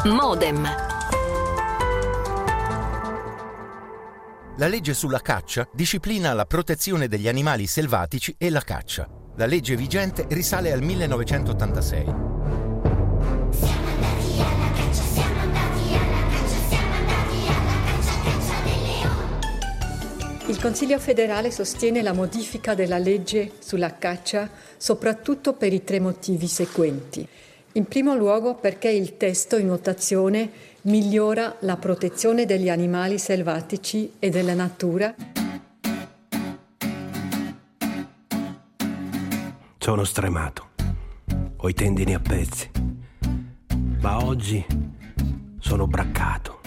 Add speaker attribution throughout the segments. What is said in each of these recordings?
Speaker 1: Modem.
Speaker 2: La legge sulla caccia disciplina la protezione degli animali selvatici e la caccia. La legge vigente risale al 1986.
Speaker 3: Siamo andati alla caccia, siamo andati alla caccia, siamo andati alla caccia del leone.
Speaker 4: Il Consiglio federale sostiene la modifica della legge sulla caccia soprattutto per i 3 motivi seguenti. In primo luogo perché il testo in votazione migliora la protezione degli animali selvatici e della natura.
Speaker 5: Sono stremato, ho i tendini a pezzi, ma oggi sono braccato.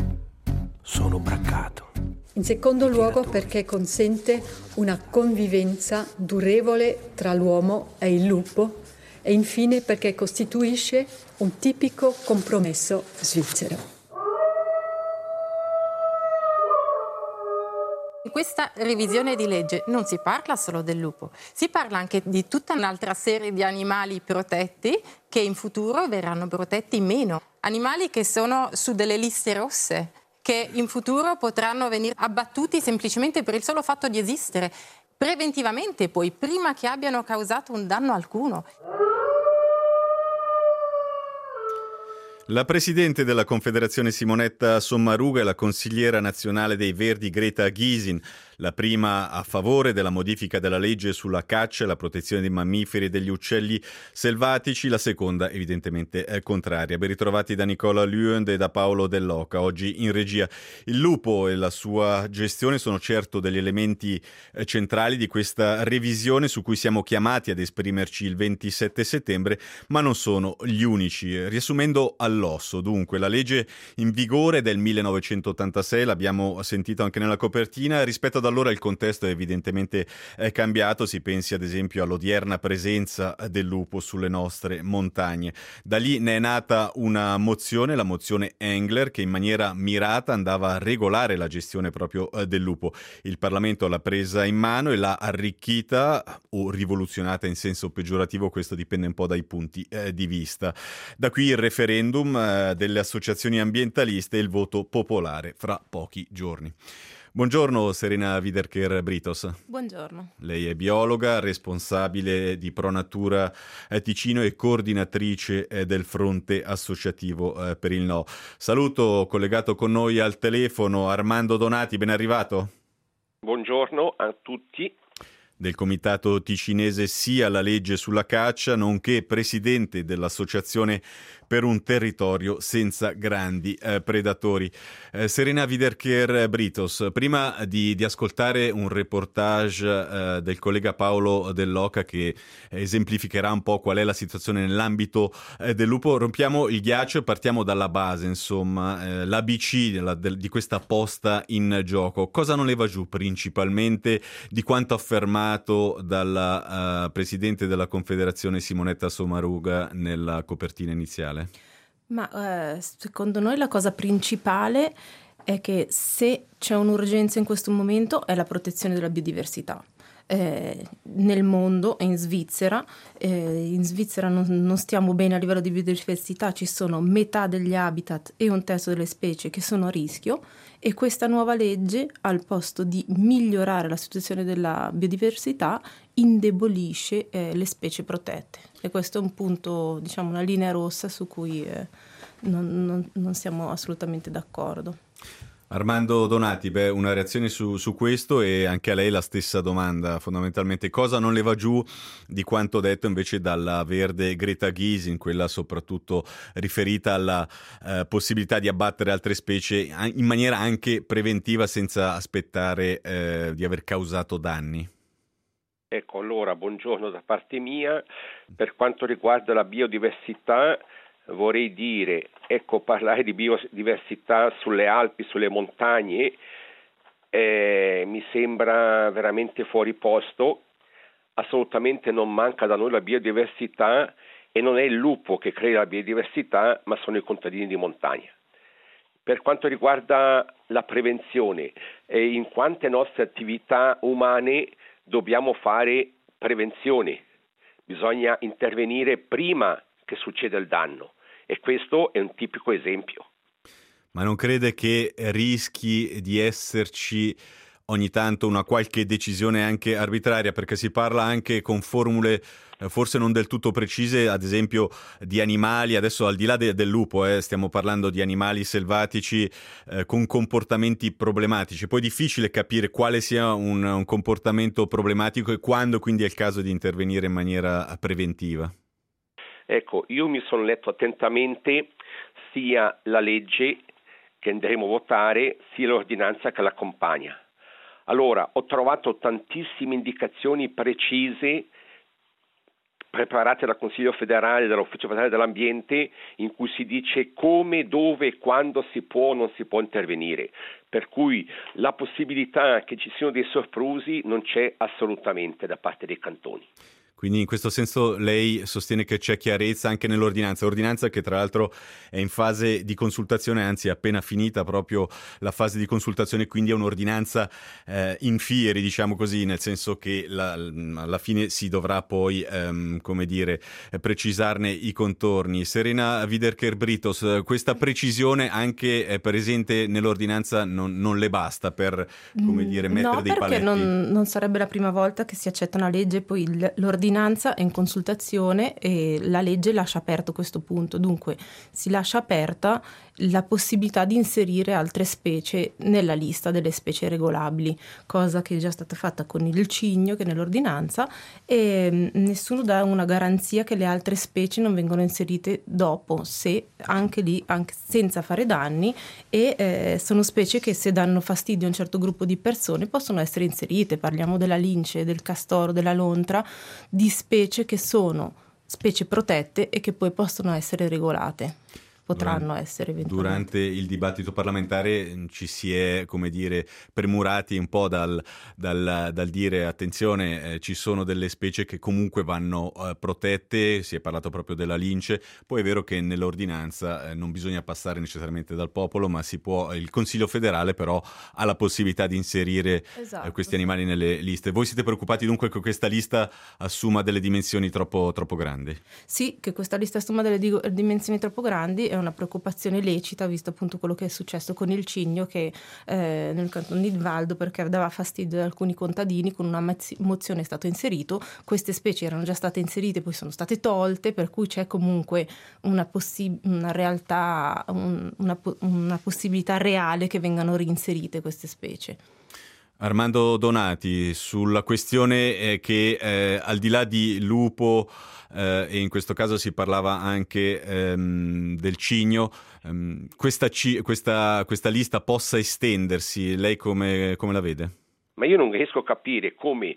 Speaker 4: In secondo luogo perché consente una convivenza durevole tra l'uomo e il lupo e infine perché costituisce un tipico compromesso svizzero.
Speaker 6: In questa revisione di legge non si parla solo del lupo, si parla anche di tutta un'altra serie di animali protetti che in futuro verranno protetti meno. Animali che sono su delle liste rosse, che in futuro potranno venire abbattuti semplicemente per il solo fatto di esistere, preventivamente poi, prima che abbiano causato un danno alcuno.
Speaker 7: La presidente della Confederazione Simonetta Sommaruga e la consigliera nazionale dei Verdi Greta Gysin, la prima a favore della modifica della legge sulla caccia e la protezione dei mammiferi e degli uccelli selvatici, la seconda evidentemente è contraria. Ben ritrovati da Nicola Luend e da Paolo Dell'Oca. Oggi in regia il lupo e la sua gestione sono certo degli elementi centrali di questa revisione su cui siamo chiamati ad esprimerci il 27 settembre, ma non sono gli unici. Riassumendo all'osso, dunque, la legge in vigore del 1986, l'abbiamo sentito anche nella copertina, rispetto ad allora il contesto è evidentemente cambiato, si pensi ad esempio all'odierna presenza del lupo sulle nostre montagne. Da lì ne è nata una mozione, la mozione Engler, che in maniera mirata andava a regolare la gestione proprio del lupo. Il Parlamento l'ha presa in mano e l'ha arricchita o rivoluzionata in senso peggiorativo, questo dipende un po' dai punti di vista. Da qui il referendum delle associazioni ambientaliste e il voto popolare fra pochi giorni. Buongiorno Serena Widerker-Britos.
Speaker 6: Buongiorno.
Speaker 7: Lei è biologa, responsabile di Pronatura Ticino e coordinatrice del Fronte Associativo per il No. Saluto collegato con noi al telefono Armando Donati, ben arrivato.
Speaker 8: Buongiorno a tutti.
Speaker 7: Del comitato ticinese Sì alla legge sulla caccia, nonché presidente dell'Associazione per un territorio senza grandi predatori. Serena Widerker-Britos, prima di ascoltare un reportage del collega Paolo Dell'Oca che esemplificherà un po' qual è la situazione nell'ambito del lupo, rompiamo il ghiaccio e partiamo dalla base, insomma, l'ABC di questa posta in gioco. Cosa non le va giù principalmente di quanto affermato dalla presidente della Confederazione Simonetta Sommaruga nella copertina iniziale?
Speaker 9: Ma secondo noi la cosa principale è che se c'è un'urgenza in questo momento è la protezione della biodiversità. Nel mondo e in Svizzera non stiamo bene a livello di biodiversità, ci sono metà degli habitat e un terzo delle specie che sono a rischio e questa nuova legge al posto di migliorare la situazione della biodiversità indebolisce le specie protette e questo è un punto, diciamo una linea rossa su cui non siamo assolutamente d'accordo.
Speaker 7: Armando Donati, una reazione su questo e anche a lei la stessa domanda, fondamentalmente cosa non le va giù di quanto detto invece dalla verde Greta Gysin, quella soprattutto riferita alla possibilità di abbattere altre specie in maniera anche preventiva senza aspettare di aver causato danni?
Speaker 8: Ecco, allora, buongiorno da parte mia. Per quanto riguarda la biodiversità, vorrei dire, parlare di biodiversità sulle Alpi, sulle montagne, mi sembra veramente fuori posto. Assolutamente non manca da noi la biodiversità e non è il lupo che crea la biodiversità, ma sono i contadini di montagna. Per quanto riguarda la prevenzione, in quante nostre attività umane dobbiamo fare prevenzione? Bisogna intervenire prima che succeda il danno. e questo è un tipico esempio.
Speaker 7: Ma non crede che rischi di esserci ogni tanto una qualche decisione anche arbitraria, perché si parla anche con formule forse non del tutto precise, ad esempio di animali, adesso al di là del lupo, stiamo parlando di animali selvatici con comportamenti problematici, poi è difficile capire quale sia un comportamento problematico e quando quindi è il caso di intervenire in maniera preventiva.
Speaker 8: Ecco, io mi sono letto attentamente sia la legge che andremo a votare, sia l'ordinanza che l'accompagna. Allora, ho trovato tantissime indicazioni precise preparate dal Consiglio federale, dall'Ufficio federale dell'ambiente, in cui si dice come, dove e quando si può o non si può intervenire. Per cui la possibilità che ci siano dei soprusi non c'è assolutamente da parte dei cantoni.
Speaker 7: Quindi in questo senso lei sostiene che c'è chiarezza anche nell'ordinanza, ordinanza che tra l'altro è in fase di consultazione, anzi è appena finita proprio la fase di consultazione, quindi è un'ordinanza in fieri, diciamo così, nel senso che alla fine si dovrà poi, come dire, precisarne i contorni. Serena Widerker-Britos, questa precisione anche è presente nell'ordinanza, non le basta per, come dire, mettere dei paletti?
Speaker 9: No, perché non sarebbe la prima volta che si accetta una legge e poi l'ordinanza è in consultazione e la legge lascia aperto questo punto, dunque si lascia aperta la possibilità di inserire altre specie nella lista delle specie regolabili, cosa che è già stata fatta con il cigno che nell'ordinanza, e nessuno dà una garanzia che le altre specie non vengono inserite dopo, se anche lì, anche senza fare danni, e sono specie che se danno fastidio a un certo gruppo di persone possono essere inserite. Parliamo della lince, del castoro, della lontra, di specie che sono specie protette e che poi possono essere regolate. Potranno essere eventualmente.
Speaker 7: Durante il dibattito parlamentare ci si è, come dire, premurati un po' dal dire attenzione, ci sono delle specie che comunque vanno protette, si è parlato proprio della lince, poi è vero che nell'ordinanza non bisogna passare necessariamente dal popolo, ma si può, il Consiglio federale però ha la possibilità di inserire questi animali nelle liste. Voi siete preoccupati dunque che questa lista assuma delle dimensioni troppo grandi?
Speaker 9: Sì, che questa lista assuma delle dimensioni troppo grandi è una preoccupazione lecita, visto appunto quello che è successo con il cigno che nel canton di Valdo, perché dava fastidio ad alcuni contadini, con una mozione è stato inserito, queste specie erano già state inserite, poi sono state tolte, per cui c'è comunque una realtà, una possibilità reale che vengano reinserite queste specie.
Speaker 7: Armando Donati, sulla questione che al di là di lupo e in questo caso si parlava anche del cigno, questa lista possa estendersi, lei come la vede?
Speaker 8: Ma io non riesco a capire come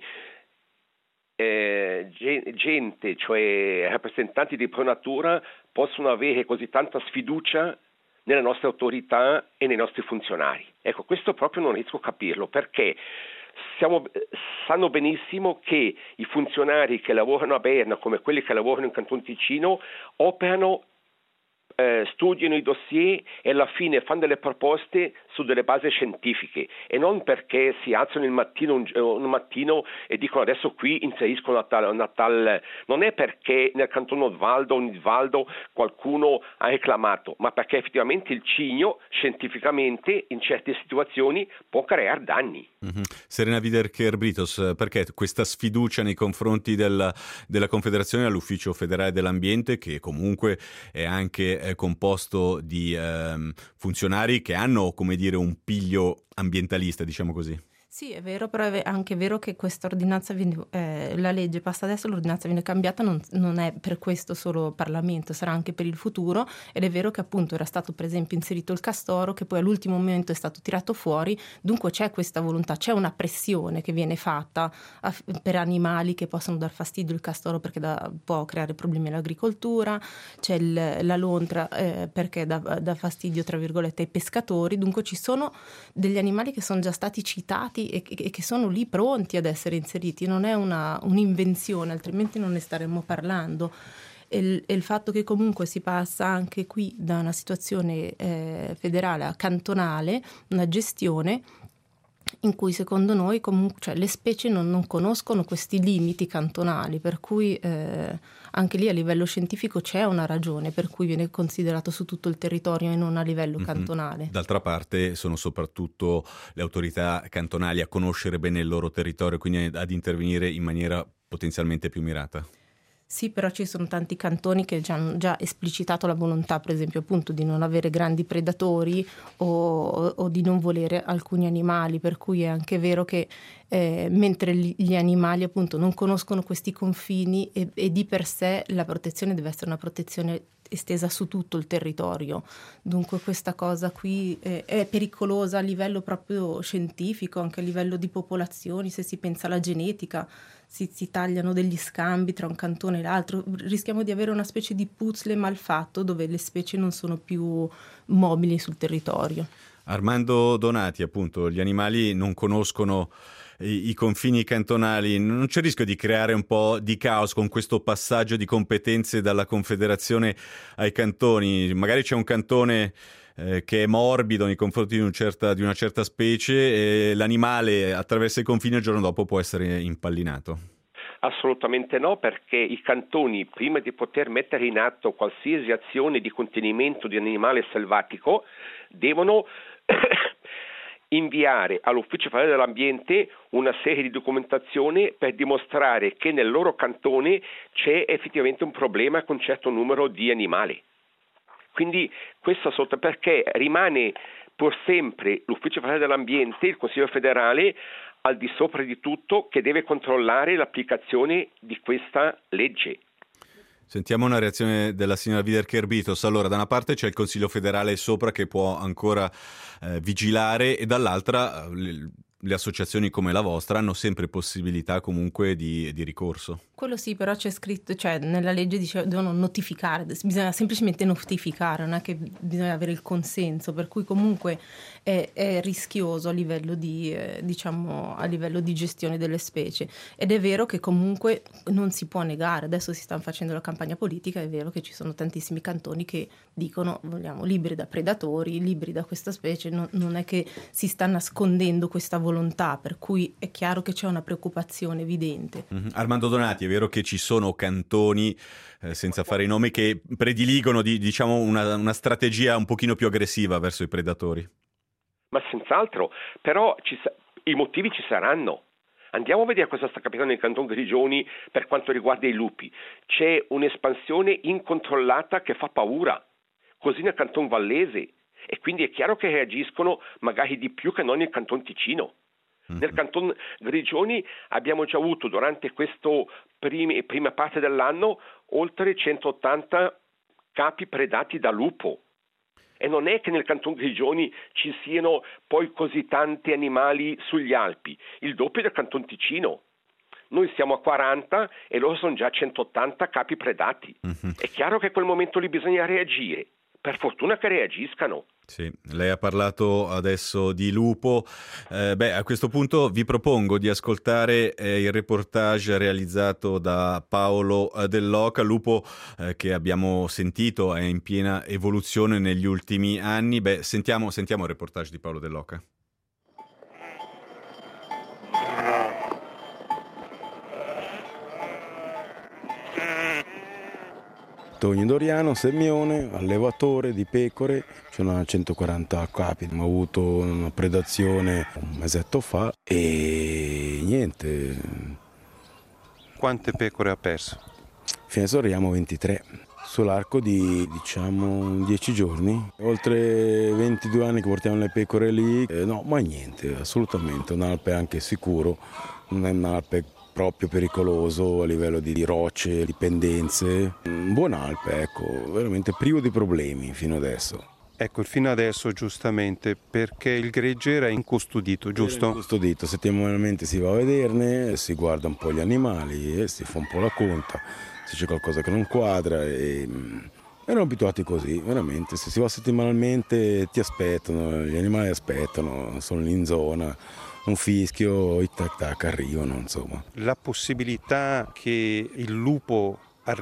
Speaker 8: gente, cioè rappresentanti di Pronatura, possono avere così tanta sfiducia nelle nostre autorità e nei nostri funzionari. Ecco, questo proprio non riesco a capirlo, perché sanno benissimo che i funzionari che lavorano a Berna, come quelli che lavorano in Canton Ticino, operano, studiano i dossier e alla fine fanno delle proposte su delle basi scientifiche e non perché si alzano un mattino e dicono adesso qui inserisco una tal. Non è perché nel canton Nordvaldo o Nidvaldo qualcuno ha reclamato, ma perché effettivamente il cigno scientificamente in certe situazioni può creare danni.
Speaker 7: Mm-hmm. Serena Widerker-Britos, perché questa sfiducia nei confronti della Confederazione all'Ufficio federale dell'ambiente, che comunque è anche composto di funzionari che hanno, come dire, un piglio ambientalista, diciamo così?
Speaker 9: Sì, è vero, però è anche vero che questa ordinanza la legge passa adesso, l'ordinanza viene cambiata, non è per questo solo Parlamento, sarà anche per il futuro, ed è vero che appunto era stato per esempio inserito il castoro che poi all'ultimo momento è stato tirato fuori, dunque c'è questa volontà, c'è una pressione che viene fatta per animali che possono dar fastidio, il castoro perché può creare problemi all'agricoltura, c'è la lontra perché dà fastidio tra virgolette ai pescatori, dunque ci sono degli animali che sono già stati citati e che sono lì pronti ad essere inseriti, non è un'invenzione, altrimenti non ne staremmo parlando. E il fatto che comunque si passa anche qui da una situazione federale a cantonale, una gestione, in cui secondo noi comunque, cioè, le specie non conoscono questi limiti cantonali, per cui anche lì a livello scientifico c'è una ragione per cui viene considerato su tutto il territorio e non a livello cantonale.
Speaker 7: D'altra parte sono soprattutto le autorità cantonali a conoscere bene il loro territorio, quindi ad intervenire in maniera potenzialmente più mirata.
Speaker 9: Sì, però ci sono tanti cantoni che hanno già esplicitato la volontà, per esempio, appunto di non avere grandi predatori o di non volere alcuni animali, per cui è anche vero che mentre gli animali appunto non conoscono questi confini e di per sé la protezione deve essere una protezione estesa su tutto il territorio. Dunque questa cosa qui è pericolosa a livello proprio scientifico, anche a livello di popolazioni, se si pensa alla genetica. Si tagliano degli scambi tra un cantone e l'altro, rischiamo di avere una specie di puzzle malfatto dove le specie non sono più mobili sul territorio.
Speaker 7: Armando Donati, appunto, gli animali non conoscono i confini cantonali, non c'è il rischio di creare un po' di caos con questo passaggio di competenze dalla Confederazione ai cantoni? Magari c'è un cantone che è morbido nei confronti di una certa specie e l'animale attraversa i confini e il giorno dopo può essere impallinato.
Speaker 8: Assolutamente no, perché i cantoni, prima di poter mettere in atto qualsiasi azione di contenimento di animale selvatico, devono inviare all'Ufficio federale dell'ambiente una serie di documentazione per dimostrare che nel loro cantone c'è effettivamente un problema con un certo numero di animali. Quindi questo perché rimane pur sempre l'Ufficio federale dell'ambiente, il Consiglio federale, al di sopra di tutto, che deve controllare l'applicazione di questa legge.
Speaker 7: Sentiamo una reazione della signora Vidercher-Bitos. Allora, da una parte c'è il Consiglio federale sopra che può ancora vigilare e dall'altra le associazioni come la vostra hanno sempre possibilità comunque di ricorso.
Speaker 9: Quello sì, però c'è scritto, cioè nella legge dice devono notificare, bisogna semplicemente notificare, non è che bisogna avere il consenso, per cui comunque è rischioso a livello di diciamo a livello di gestione delle specie, ed è vero che comunque non si può negare, adesso si stanno facendo la campagna politica, è vero che ci sono tantissimi cantoni che dicono vogliamo liberi da predatori, liberi da questa specie, non è che si sta nascondendo questa volontà, per cui è chiaro che c'è una preoccupazione evidente.
Speaker 7: Armando Donati, è vero che ci sono cantoni, senza fare i nomi, che prediligono diciamo una strategia un pochino più aggressiva verso i predatori?
Speaker 8: Ma senz'altro, però i motivi ci saranno. Andiamo a vedere cosa sta capitando nel Canton Grigioni per quanto riguarda i lupi. C'è un'espansione incontrollata che fa paura, così nel Canton Vallese, e quindi è chiaro che reagiscono magari di più che non nel Canton Ticino. Nel Canton Grigioni abbiamo già avuto durante questo prima parte dell'anno oltre 180 capi predati da lupo. E non è che nel Canton Grigioni ci siano poi così tanti animali sugli Alpi, il doppio del Canton Ticino. Noi siamo a 40 e loro sono già a 180 capi predati. È chiaro che a quel momento lì bisogna reagire. Per fortuna che reagiscano.
Speaker 7: Sì, lei ha parlato adesso di lupo. A questo punto vi propongo di ascoltare il reportage realizzato da Paolo Dell'Oca. Lupo che abbiamo sentito è in piena evoluzione negli ultimi anni. Sentiamo il reportage di Paolo Dell'Oca.
Speaker 1: Togni Doriano, Semmione, allevatore di pecore, ce n'ho 140 capi, ho avuto una predazione un mesetto fa e niente.
Speaker 10: Quante pecore ha perso?
Speaker 1: Fino adesso arriviamo a 23, sull'arco di 10 giorni, oltre 22 anni che portiamo le pecore lì, no, ma niente, assolutamente, un'alpe anche sicuro, non è un'alpe proprio pericoloso a livello di rocce, di pendenze. Un buon Alpe, ecco, veramente privo di problemi fino adesso.
Speaker 10: Ecco, fino adesso giustamente, perché il gregge era incustodito, giusto?
Speaker 1: Era incustodito, settimanalmente si va a vederne, si guarda un po' gli animali e si fa un po' la conta, se c'è qualcosa che non quadra e erano abituati così, veramente. Se si va settimanalmente ti aspettano, gli animali aspettano, sono lì in zona. Un fischio, i tac tac arrivano, insomma.
Speaker 10: La possibilità che il lupo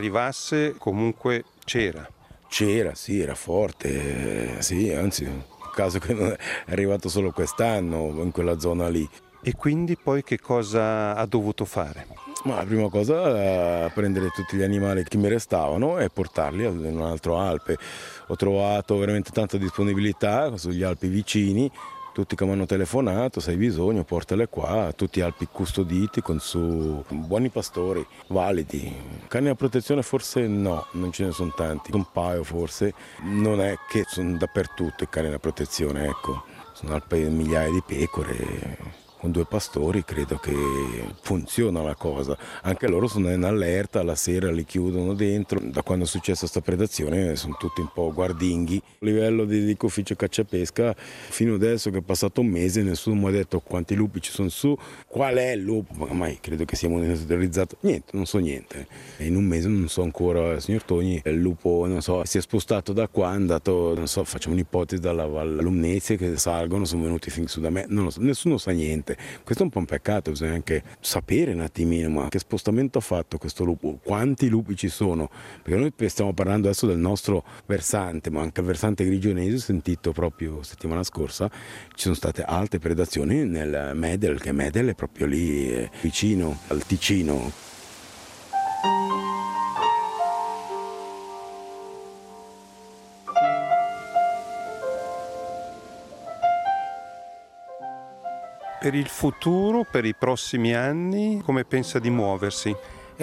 Speaker 10: arrivasse comunque c'era?
Speaker 1: C'era, sì, era forte, sì, anzi caso che non è arrivato solo quest'anno in quella zona lì.
Speaker 10: E quindi poi che cosa ha dovuto fare?
Speaker 1: Ma la prima cosa è prendere tutti gli animali che mi restavano e portarli in un altro Alpe. Ho trovato veramente tanta disponibilità sugli Alpi vicini, tutti che mi hanno telefonato, se hai bisogno portale qua, tutti Alpi custoditi con su buoni pastori, validi. Cani a protezione forse no, non ce ne sono tanti, un paio forse, non è che sono dappertutto i cani da protezione, ecco. Sono Alpi migliaia di pecore. Con 2 pastori credo che funziona la cosa, anche loro sono in allerta, la sera li chiudono dentro, da quando è successa questa predazione sono tutti un po' guardinghi. A livello di ufficio caccia e pesca, fino adesso che è passato un mese nessuno mi ha detto quanti lupi ci sono su, qual è il lupo, ma mai credo che sia monitorizzato, niente, non so niente. In un mese non so ancora, signor Togni, il lupo non so, si è spostato da qua, è andato, non so, facciamo un'ipotesi dalla Val Lumnezia che salgono, sono venuti fin su da me, non lo so, nessuno sa niente. Questo è un po' un peccato, bisogna anche sapere un attimino ma che spostamento ha fatto questo lupo, quanti lupi ci sono, perché noi stiamo parlando adesso del nostro versante, ma anche il versante grigionese, ho sentito proprio settimana scorsa, ci sono state alte predazioni nel Medel, che Medel è proprio lì vicino al Ticino.
Speaker 10: Per il futuro, per i prossimi anni, come pensa di muoversi?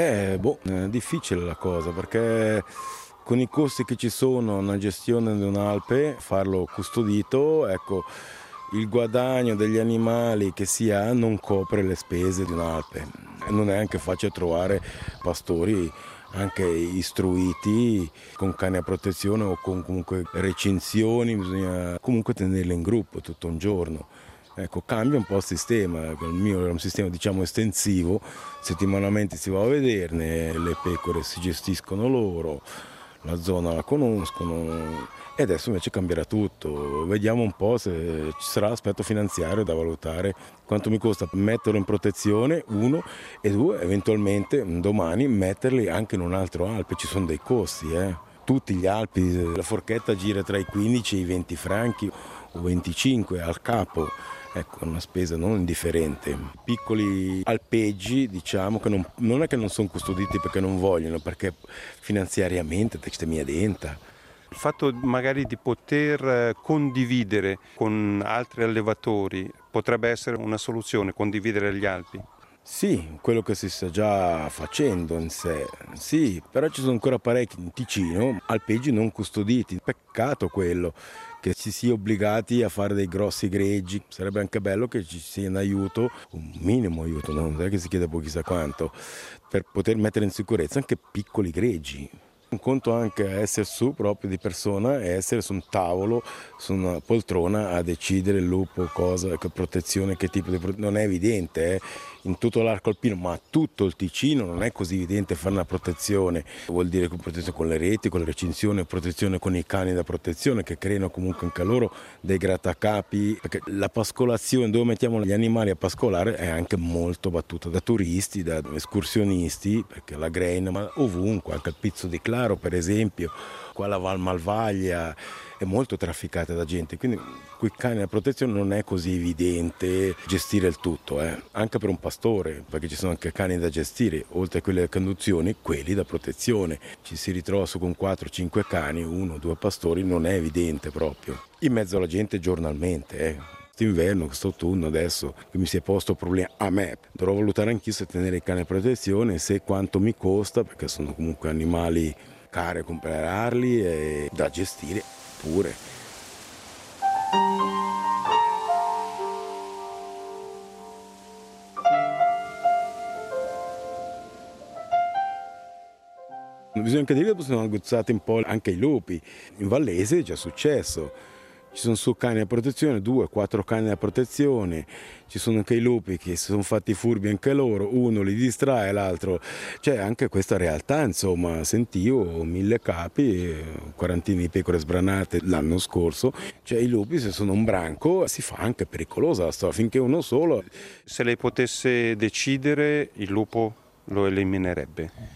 Speaker 1: È difficile la cosa perché con i costi che ci sono una gestione di un'Alpe, farlo custodito, ecco, il guadagno degli animali che si ha non copre le spese di un'Alpe. Non è anche facile trovare pastori anche istruiti con cani a protezione o con comunque recinzioni, bisogna comunque tenerli in gruppo tutto un giorno. Ecco, cambia un po' il sistema, il mio è un sistema diciamo estensivo, settimanalmente si va a vederne, le pecore si gestiscono loro, la zona la conoscono e adesso invece cambierà tutto, vediamo un po' se ci sarà l'aspetto finanziario da valutare, quanto mi costa metterlo in protezione, 1, e 2, eventualmente domani metterli anche in un altro Alpe, ci sono dei costi. Tutti gli Alpi, la forchetta gira tra i 15 e i 20 franchi o 25 al capo. Ecco, una spesa non indifferente. Piccoli alpeggi, diciamo, che non è che non sono custoditi perché non vogliono, perché finanziariamente te mia denta.
Speaker 10: Il fatto magari di poter condividere con altri allevatori potrebbe essere una soluzione, condividere gli Alpi?
Speaker 1: Sì, quello che si sta già facendo in sé, sì, però ci sono ancora parecchi in Ticino, alpeggi non custoditi, peccato quello, che ci sia obbligati a fare dei grossi greggi, sarebbe anche bello che ci sia un aiuto, un minimo aiuto, non è che si chiede poi chissà quanto, per poter mettere in sicurezza anche piccoli greggi. Un conto anche essere su proprio di persona e essere su un tavolo, su una poltrona a decidere il lupo, cosa, che protezione, che tipo di protezione. Non è evidente, in tutto l'arco alpino, ma tutto il Ticino non è così evidente fare una protezione. Vuol dire protezione con le reti, con le recinzioni, protezione con i cani da protezione che creano comunque anche loro dei grattacapi. Perché la pascolazione, dove mettiamo gli animali a pascolare, è anche molto battuta da turisti, da escursionisti, perché la Grain, ma ovunque, anche il Pizzo di Claro per esempio, qua la Val Malvaglia è molto trafficata da gente, quindi con i cani a protezione non è così evidente gestire il tutto, anche per un pastore, perché ci sono anche cani da gestire, oltre a quelle conduzioni, quelli da protezione. Ci si ritrova su con 4-5 cani, 1-2 pastori, non è evidente proprio. In mezzo alla gente giornalmente, Quest'inverno, quest'autunno adesso che mi si è posto problema a me, dovrò valutare anch'io se tenere i cani a protezione, se quanto mi costa, perché sono comunque animali cari a comprarli e da gestire pure. Bisogna anche dire che sono aguzzati un po' anche i lupi. In Vallese è già successo. Ci sono su cani a protezione, 2-4 cani a protezione, ci sono anche i lupi che si sono fatti furbi anche loro, uno li distrae, l'altro. C'è anche questa realtà, insomma, sentivo 1000 capi, quarantina di pecore sbranate l'anno scorso, cioè i lupi se sono un branco si fa anche pericolosa la storia, finché uno solo.
Speaker 10: Se lei potesse decidere, il lupo lo eliminerebbe?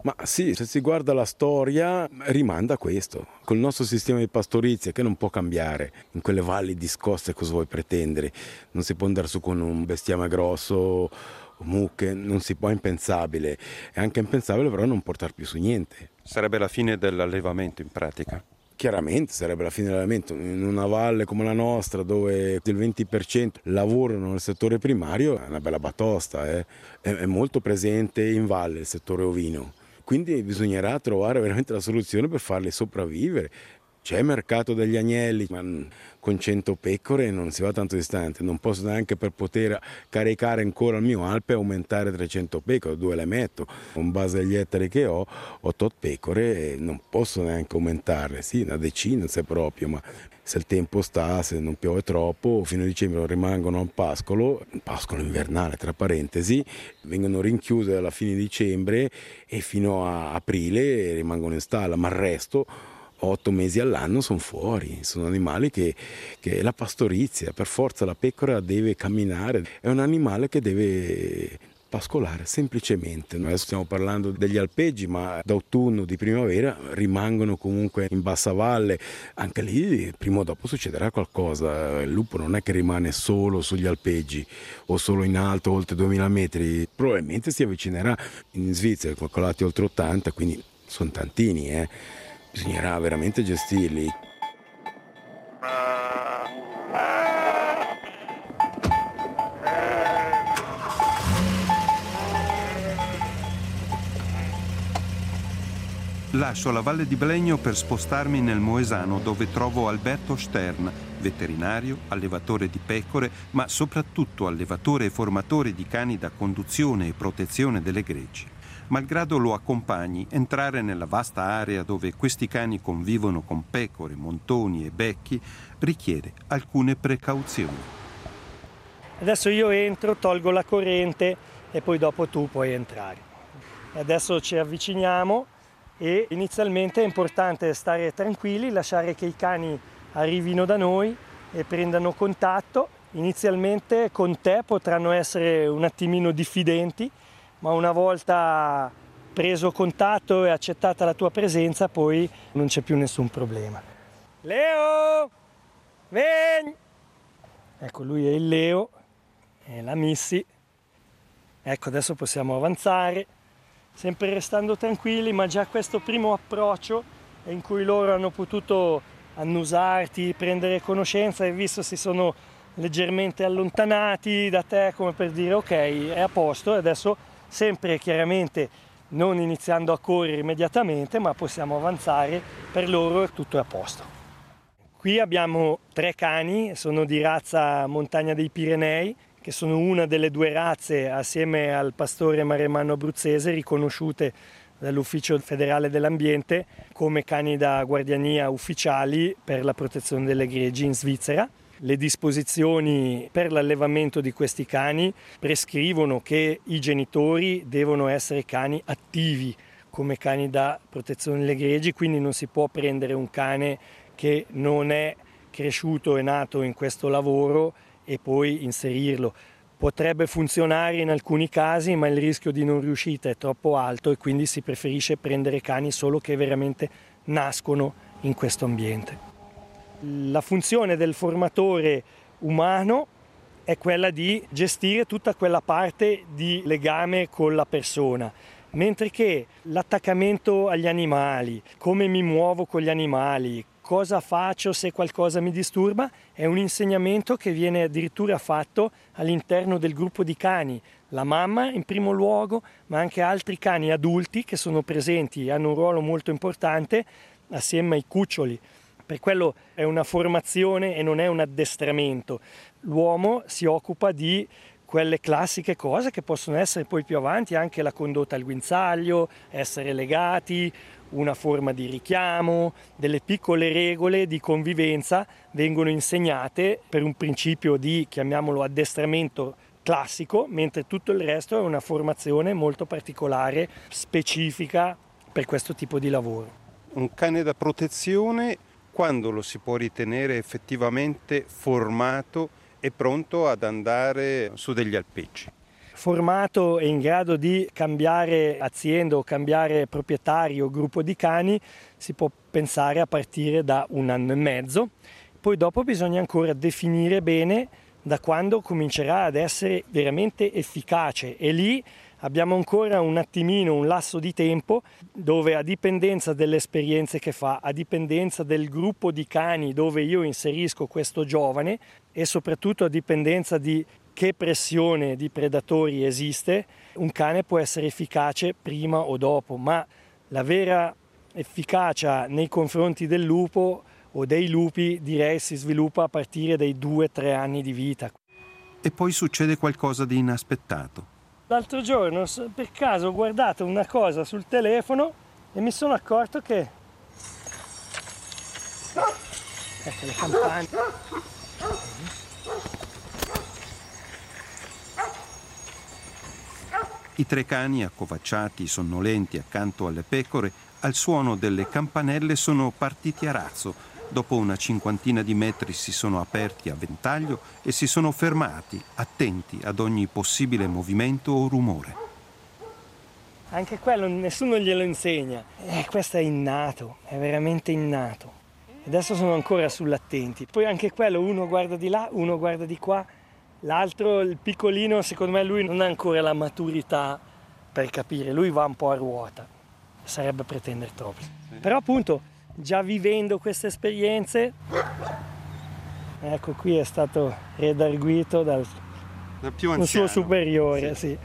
Speaker 1: Ma sì, se si guarda la storia rimanda a questo. Col nostro sistema di pastorizia che non può cambiare, in quelle valli discoste cosa vuoi pretendere? Non si può andare su con un bestiame grosso, mucche, non si può, è impensabile. È anche impensabile però non portare più su niente.
Speaker 10: Sarebbe la fine dell'allevamento in pratica.
Speaker 1: Chiaramente sarebbe la fine dell'allevamento. In una valle come la nostra dove il 20% lavorano nel settore primario è una bella batosta, è molto presente in valle il settore ovino. Quindi bisognerà trovare veramente la soluzione per farli sopravvivere. C'è il mercato degli agnelli, ma con 100 pecore non si va tanto distante. Non posso neanche, per poter caricare ancora il mio Alpe, aumentare 300 pecore, 2 le metto. Con base agli ettari che ho 8 pecore e non posso neanche aumentarle. Sì, una decina se proprio, ma se il tempo sta, se non piove troppo, fino a dicembre rimangono al pascolo invernale tra parentesi, vengono rinchiuse alla fine dicembre e fino a aprile rimangono in stalla, ma il resto 8 mesi all'anno sono fuori, sono animali che la pastorizia, per forza la pecora deve camminare, è un animale che deve pascolare semplicemente. Noi adesso stiamo parlando degli alpeggi, ma d'autunno, di primavera rimangono comunque in bassa valle, anche lì prima o dopo succederà qualcosa. Il lupo non è che rimane solo sugli alpeggi o solo in alto oltre 2000 metri, probabilmente si avvicinerà. In Svizzera calcolati oltre 80, quindi sono tantini, bisognerà veramente gestirli.
Speaker 10: Lascio la Valle di Blegno per spostarmi nel Moesano, dove trovo Alberto Stern, veterinario, allevatore di pecore, ma soprattutto allevatore e formatore di cani da conduzione e protezione delle greggi. Malgrado lo accompagni, entrare nella vasta area dove questi cani convivono con pecore, montoni e becchi richiede alcune precauzioni.
Speaker 11: Adesso io entro, tolgo la corrente e poi dopo tu puoi entrare. Adesso ci avviciniamo e inizialmente è importante stare tranquilli, lasciare che i cani arrivino da noi e prendano contatto. Inizialmente con te potranno essere un attimino diffidenti, ma una volta preso contatto e accettata la tua presenza, poi non c'è più nessun problema. Leo! Vieni! Ecco, lui è il Leo, è la Missy. Ecco, adesso possiamo avanzare, sempre restando tranquilli, ma già questo primo approccio in cui loro hanno potuto annusarti, prendere conoscenza e visto si sono leggermente allontanati da te come per dire ok, è a posto, adesso sempre chiaramente non iniziando a correre immediatamente, ma possiamo avanzare, per loro tutto è a posto. Qui abbiamo 3 cani, sono di razza Montagna dei Pirenei, che sono una delle 2 razze assieme al pastore maremmano abruzzese riconosciute dall'Ufficio federale dell'ambiente come cani da guardiania ufficiali per la protezione delle greggi in Svizzera. Le disposizioni per l'allevamento di questi cani prescrivono che i genitori devono essere cani attivi come cani da protezione delle greggi, quindi non si può prendere un cane che non è cresciuto e nato in questo lavoro e poi inserirlo. Potrebbe funzionare in alcuni casi, ma il rischio di non riuscita è troppo alto e quindi si preferisce prendere cani solo che veramente nascono in questo ambiente. La funzione del formatore umano è quella di gestire tutta quella parte di legame con la persona, mentre che l'attaccamento agli animali, come mi muovo con gli animali, cosa faccio se qualcosa mi disturba, è un insegnamento che viene addirittura fatto all'interno del gruppo di cani. La mamma in primo luogo, ma anche altri cani adulti che sono presenti, hanno un ruolo molto importante assieme ai cuccioli. Per quello è una formazione e non è un addestramento. L'uomo si occupa di quelle classiche cose che possono essere poi più avanti anche la condotta al guinzaglio, essere legati, una forma di richiamo, delle piccole regole di convivenza vengono insegnate per un principio di, chiamiamolo, addestramento classico, mentre tutto il resto è una formazione molto particolare, specifica per questo tipo di lavoro.
Speaker 10: Un cane da protezione, quando lo si può ritenere effettivamente formato e pronto ad andare su degli alpeggi?
Speaker 11: formato e in grado di cambiare azienda o cambiare proprietario o gruppo di cani, si può pensare a partire da 1 anno e mezzo. Poi dopo bisogna ancora definire bene da quando comincerà ad essere veramente efficace, e lì abbiamo ancora un attimino un lasso di tempo dove, a dipendenza delle esperienze che fa, a dipendenza del gruppo di cani dove io inserisco questo giovane e soprattutto a dipendenza di che pressione di predatori esiste, un cane può essere efficace prima o dopo, ma la vera efficacia nei confronti del lupo o dei lupi direi si sviluppa a partire dai 2-3 anni di vita.
Speaker 10: E poi succede qualcosa di inaspettato.
Speaker 11: L'altro giorno per caso ho guardato una cosa sul telefono e mi sono accorto che... Ecco le campane.
Speaker 10: I 3 cani, accovacciati, sonnolenti accanto alle pecore, al suono delle campanelle sono partiti a razzo. Dopo una 50 di metri si sono aperti a ventaglio e si sono fermati, attenti ad ogni possibile movimento o rumore.
Speaker 11: Anche quello nessuno glielo insegna. Questo è innato, è veramente innato. Adesso sono ancora sull'attenti. Poi anche quello, uno guarda di là, uno guarda di qua. L'altro, il piccolino, secondo me lui non ha ancora la maturità per capire. Lui va un po' a ruota. Sarebbe pretendere troppo. Però appunto, già vivendo queste esperienze, ecco qui è stato redarguito dal
Speaker 10: più anziano,
Speaker 11: un suo superiore, sì.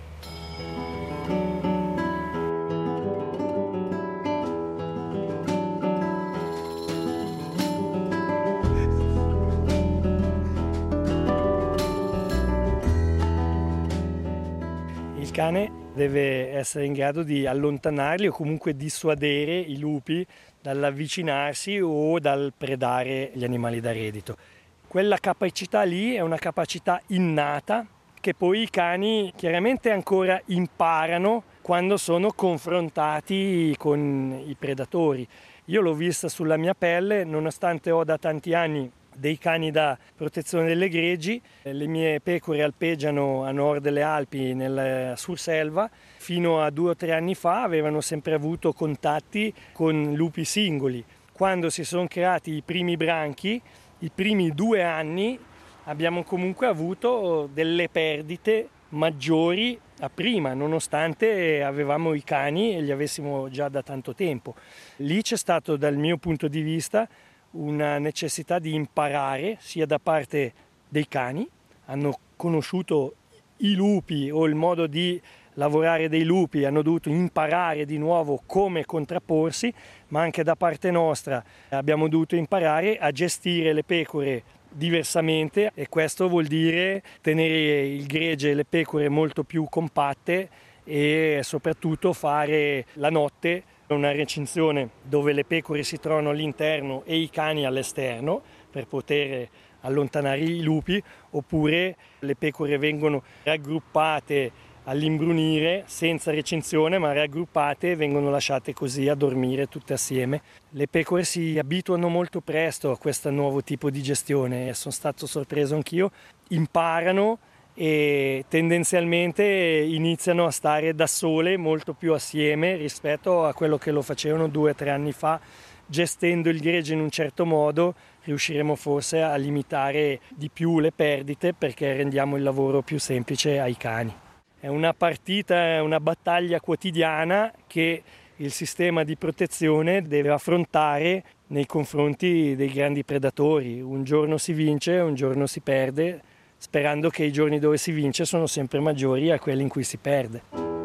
Speaker 11: Il cane deve essere in grado di allontanarli o comunque dissuadere i lupi dall'avvicinarsi o dal predare gli animali da reddito. Quella capacità lì è una capacità innata che poi i cani chiaramente ancora imparano quando sono confrontati con i predatori. Io l'ho vista sulla mia pelle, nonostante ho da tanti anni dei cani da protezione delle greggi. Le mie pecore alpeggiano a nord delle Alpi, nella surselva. Fino a 2 o 3 anni fa avevano sempre avuto contatti con lupi singoli. Quando si sono creati i primi branchi, i primi 2 anni, abbiamo comunque avuto delle perdite maggiori a prima, nonostante avevamo i cani e li avessimo già da tanto tempo. Lì c'è stato, dal mio punto di vista, una necessità di imparare sia da parte dei cani, hanno conosciuto i lupi o il modo di lavorare dei lupi, hanno dovuto imparare di nuovo come contrapporsi, ma anche da parte nostra abbiamo dovuto imparare a gestire le pecore diversamente, e questo vuol dire tenere il gregge e le pecore molto più compatte e soprattutto fare la notte una recinzione dove le pecore si trovano all'interno e i cani all'esterno per poter allontanare i lupi, oppure le pecore vengono raggruppate all'imbrunire senza recinzione, ma raggruppate e vengono lasciate così a dormire tutte assieme. Le pecore si abituano molto presto a questo nuovo tipo di gestione, sono stato sorpreso anch'io, imparano e tendenzialmente iniziano a stare da sole molto più assieme rispetto a quello che lo facevano 2 o 3 anni fa. Gestendo il gregge in un certo modo riusciremo forse a limitare di più le perdite, perché rendiamo il lavoro più semplice ai cani. È una partita, è una battaglia quotidiana che il sistema di protezione deve affrontare nei confronti dei grandi predatori. Un giorno si vince, un giorno si perde, sperando che i giorni dove si vince sono sempre maggiori a quelli in cui si perde.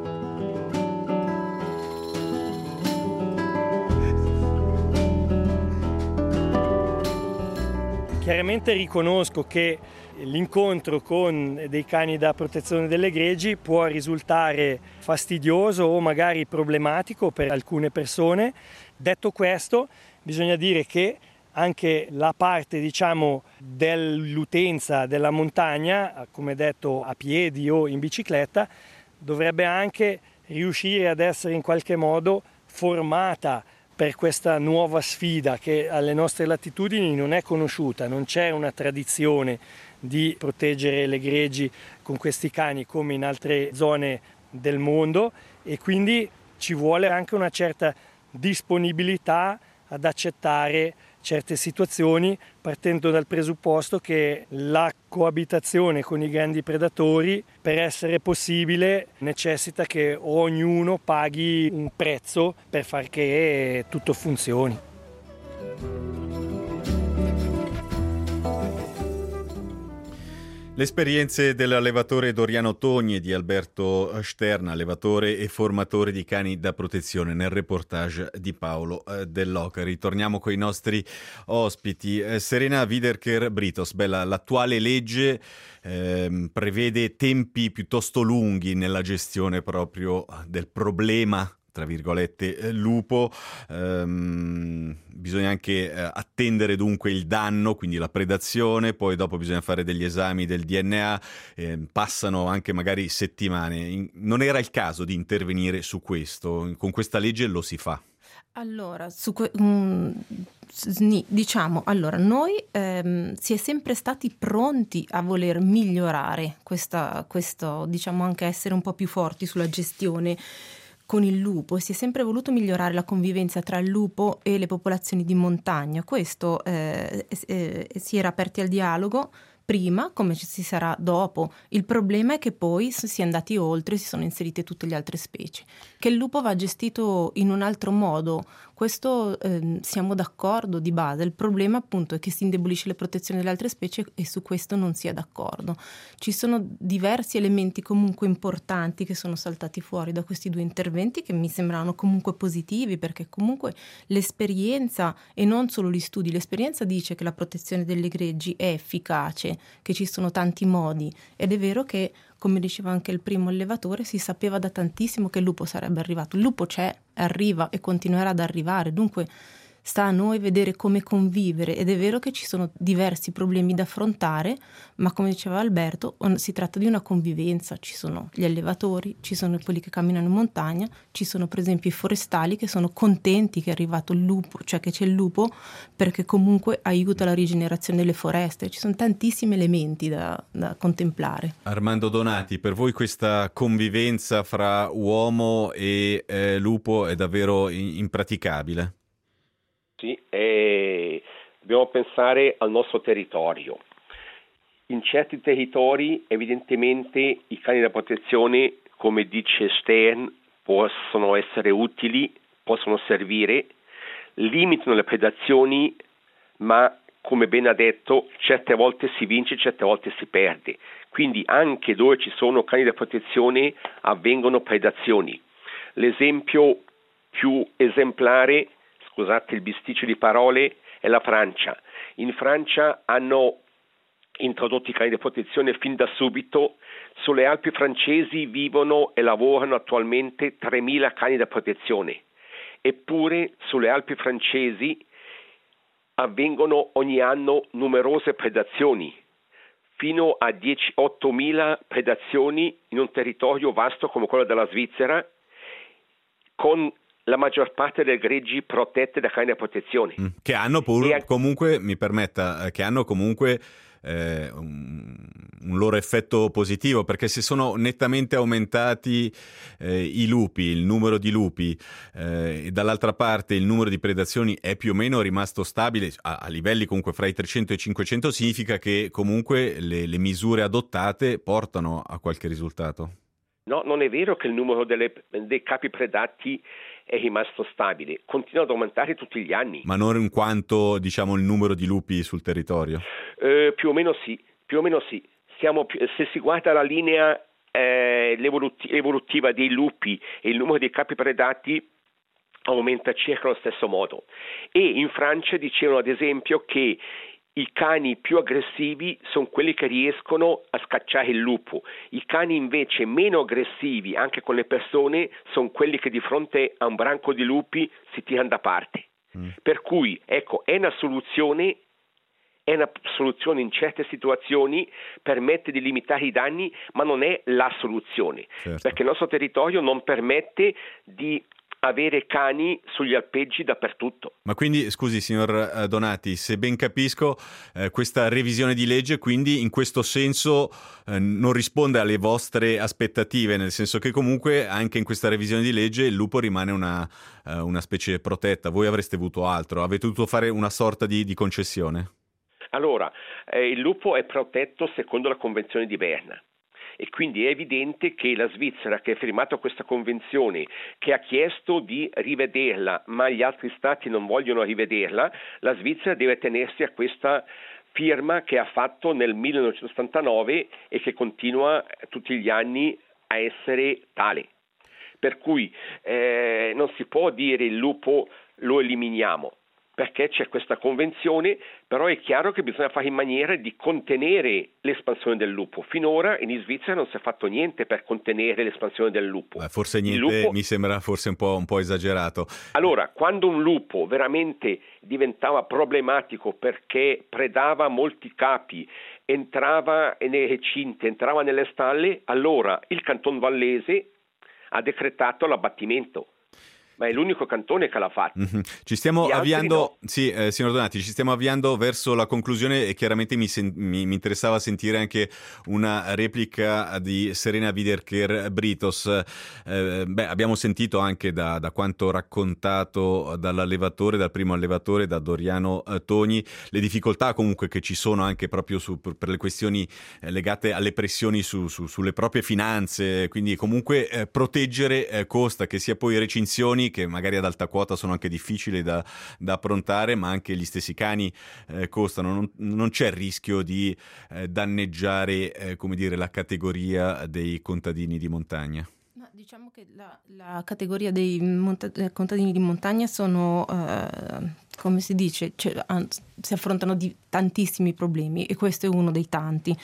Speaker 11: Chiaramente riconosco che l'incontro con dei cani da protezione delle greggi può risultare fastidioso o magari problematico per alcune persone. Detto questo, bisogna dire che anche la parte, dell'utenza della montagna, come detto a piedi o in bicicletta, dovrebbe anche riuscire ad essere in qualche modo formata per questa nuova sfida che alle nostre latitudini non è conosciuta, non c'è una tradizione di proteggere le greggi con questi cani come in altre zone del mondo, e quindi ci vuole anche una certa disponibilità ad accettare certe situazioni, partendo dal presupposto che la coabitazione con i grandi predatori, per essere possibile, necessita che ognuno paghi un prezzo per far che tutto funzioni.
Speaker 7: Le esperienze dell'allevatore Doriano Togni e di Alberto Stern, allevatore e formatore di cani da protezione, nel reportage di Paolo Dell'Oca. Ritorniamo con i nostri ospiti. Serena Widerker-Britos, bella, l'attuale legge prevede tempi piuttosto lunghi nella gestione proprio del problema, tra virgolette, lupo. Bisogna anche attendere dunque il danno, quindi la predazione, poi dopo bisogna fare degli esami del DNA, passano anche magari settimane. Non era il caso di intervenire su questo? Con questa legge lo si fa?
Speaker 9: Allora, noi si è sempre stati pronti a voler migliorare questo, diciamo, anche essere un po' più forti sulla gestione con il lupo. Si è sempre voluto migliorare la convivenza tra il lupo e le popolazioni di montagna. Questo si era aperti al dialogo prima, come ci si sarà dopo. Il problema è che poi si è andati oltre, si sono inserite tutte le altre specie. Che il lupo va gestito in un altro modo, questo siamo d'accordo di base. Il problema appunto è che si indebolisce le protezioni delle altre specie e su questo non si è d'accordo. Ci sono diversi elementi comunque importanti che sono saltati fuori da questi due interventi, che mi sembrano comunque positivi, perché comunque l'esperienza, e non solo gli studi, l'esperienza dice che la protezione delle greggi è efficace, che ci sono tanti modi, ed è vero che, come diceva anche il primo allevatore, si sapeva da tantissimo che il lupo sarebbe arrivato. Il lupo c'è, arriva e continuerà ad arrivare, dunque sta a noi vedere come convivere, ed è vero che ci sono diversi problemi da affrontare, ma come diceva Alberto, si tratta di una convivenza. Ci sono gli allevatori, ci sono quelli che camminano in montagna, ci sono per esempio i forestali che sono contenti che è arrivato il lupo, cioè che c'è il lupo, perché comunque aiuta la rigenerazione delle foreste. Ci sono tantissimi elementi da contemplare.
Speaker 7: Armando Donati, per voi questa convivenza fra uomo e lupo è davvero impraticabile?
Speaker 8: Sì, dobbiamo pensare al nostro territorio. In certi territori evidentemente i cani da protezione, come dice Stern, possono essere utili, possono servire, limitano le predazioni, ma come ben ha detto, certe volte si vince, certe volte si perde. Quindi anche dove ci sono cani da protezione avvengono predazioni. L'esempio più esemplare, scusate il bisticcio di parole, è la Francia. In Francia hanno introdotto i cani di protezione fin da subito. Sulle Alpi francesi vivono e lavorano attualmente 3.000 cani da protezione. Eppure sulle Alpi francesi avvengono ogni anno numerose predazioni, fino a 8.000 predazioni in un territorio vasto come quello della Svizzera, con la maggior parte delle greggi protette da cani da protezione.
Speaker 7: Che hanno comunque, mi permetta, che hanno comunque un loro effetto positivo, perché se sono nettamente aumentati i lupi, il numero di lupi, e dall'altra parte il numero di predazioni è più o meno rimasto stabile a livelli comunque fra i 300 e i 500, significa che comunque le misure adottate portano a qualche risultato?
Speaker 8: No, non è vero che il numero dei capi predati è rimasto stabile, continua ad aumentare tutti gli anni.
Speaker 7: Ma non in quanto, diciamo, il numero di lupi sul territorio?
Speaker 8: Più o meno sì. Se si guarda la linea evolutiva dei lupi e il numero dei capi predati aumenta circa allo stesso modo. E in Francia dicevano ad esempio che i cani più aggressivi sono quelli che riescono a scacciare il lupo. I cani invece meno aggressivi, anche con le persone, sono quelli che di fronte a un branco di lupi si tirano da parte. Per cui, ecco, è una soluzione in certe situazioni, permette di limitare i danni, ma non è la soluzione. Certo. Perché il nostro territorio non permette di avere cani sugli alpeggi dappertutto.
Speaker 7: Ma quindi, scusi signor Donati, se ben capisco, questa revisione di legge quindi in questo senso non risponde alle vostre aspettative, nel senso che comunque anche in questa revisione di legge il lupo rimane una specie protetta. Voi avreste avuto altro, avete dovuto fare una sorta di concessione?
Speaker 8: Allora, il lupo è protetto secondo la Convenzione di Berna. E quindi è evidente che la Svizzera, che ha firmato questa convenzione, che ha chiesto di rivederla, ma gli altri stati non vogliono rivederla, la Svizzera deve tenersi a questa firma che ha fatto nel 1979 e che continua tutti gli anni a essere tale. Per cui non si può dire il lupo lo eliminiamo, perché c'è questa convenzione, però è chiaro che bisogna fare in maniera di contenere l'espansione del lupo. Finora in Svizzera non si è fatto niente per contenere l'espansione del lupo.
Speaker 7: Forse niente, mi sembra forse un po' esagerato.
Speaker 8: Allora, quando un lupo veramente diventava problematico perché predava molti capi, entrava nei recinti, entrava nelle stalle, allora il Canton Vallese ha decretato l'abbattimento. Ma è l'unico cantone che l'ha fatto.
Speaker 7: Mm-hmm. Ci stiamo avviando, no. Sì, signor Donati, ci stiamo avviando verso la conclusione e chiaramente mi interessava sentire anche una replica di Serena Widerkehr Britos. Abbiamo sentito anche da quanto raccontato dall'allevatore, dal primo allevatore, da Doriano Togni, le difficoltà comunque che ci sono anche proprio per le questioni legate alle pressioni sulle proprie finanze, quindi comunque proteggere costa, che sia poi recinzioni che magari ad alta quota sono anche difficili da approntare, ma anche gli stessi cani costano. Non c'è il rischio di danneggiare la categoria dei contadini di montagna?
Speaker 9: No, diciamo che la categoria dei contadini di montagna sono, come si dice, si affrontano di tantissimi problemi e questo è uno dei tanti.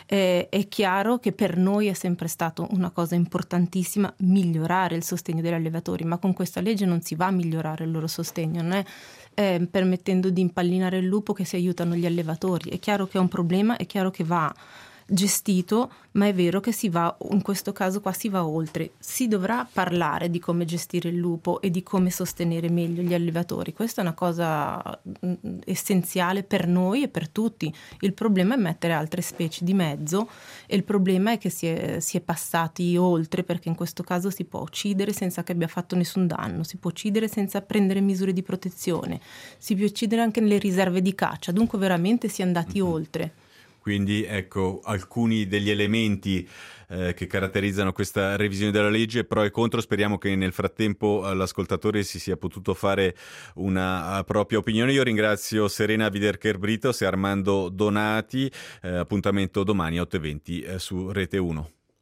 Speaker 9: È chiaro che per noi è sempre stato una cosa importantissima migliorare il sostegno degli allevatori, ma con questa legge non si va a migliorare il loro sostegno, non è permettendo di impallinare il lupo che si aiutano gli allevatori. È chiaro che è un problema, è chiaro che va gestito, ma è vero che in questo caso qua si va oltre. Si dovrà parlare di come gestire il lupo e di come sostenere meglio gli allevatori. Questa è una cosa essenziale per noi e per tutti. Il problema è mettere altre specie di mezzo e il problema è che si è passati oltre, perché in questo caso si può uccidere senza che abbia fatto nessun danno, si può uccidere senza prendere misure di protezione, si può uccidere anche nelle riserve di caccia, dunque veramente si è andati oltre.
Speaker 7: Quindi ecco alcuni degli elementi che caratterizzano questa revisione della legge, pro e contro. Speriamo che nel frattempo l'ascoltatore si sia potuto fare una propria opinione. Io ringrazio Serena Widerkehr Britos e Armando Donati. Appuntamento domani 8:20 su Rete 1.